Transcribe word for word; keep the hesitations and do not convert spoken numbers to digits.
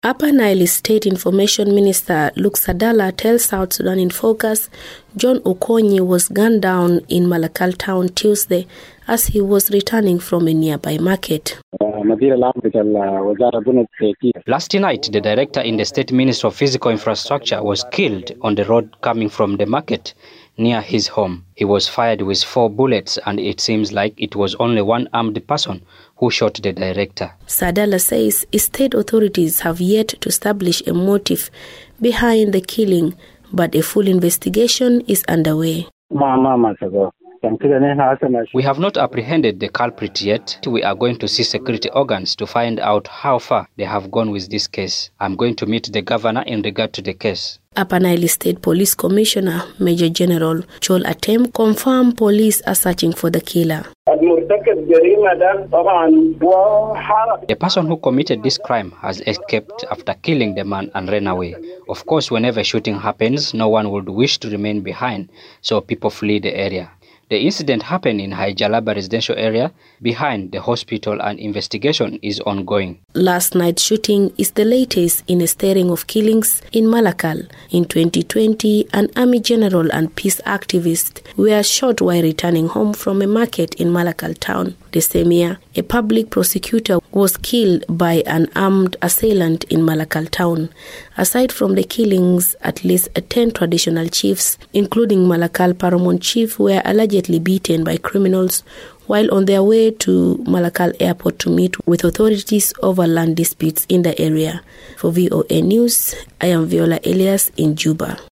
Upper Nile State Information Minister Luke Sadala tells South Sudan in Focus John Okonye was gunned down in Malakal town Tuesday as he was returning from a nearby market. Last night, the director in the State Ministry of Physical Infrastructure was killed on the road coming from the market near his home. He was fired with four bullets, and it seems like it was only one armed person who shot the director. Sadala says state authorities have yet to establish a motive behind the killing, but a full investigation is underway. We have not apprehended the culprit yet. We are going to see security organs to find out how far they have gone with this case. I'm going to meet the governor in regard to the case. Upper Nile State Police Commissioner Major General Chol Atem confirmed police are searching for the killer. The person who committed this crime has escaped after killing the man and ran away. Of course, whenever shooting happens, no one would wish to remain behind, so people flee the area. The incident happened in Haijalaba residential area behind the hospital, and investigation is ongoing. Last night's shooting is the latest in a string of killings in Malakal. In twenty twenty, an army general and peace activist were shot while returning home from a market in Malakal town. The same year, a public prosecutor was killed by an armed assailant in Malakal town. Aside from the killings, at least ten traditional chiefs, including Malakal Paramount chief, were allegedly beaten by criminals while on their way to Malakal airport to meet with authorities over land disputes in the area. For V O A News, I am Viola Elias in Juba.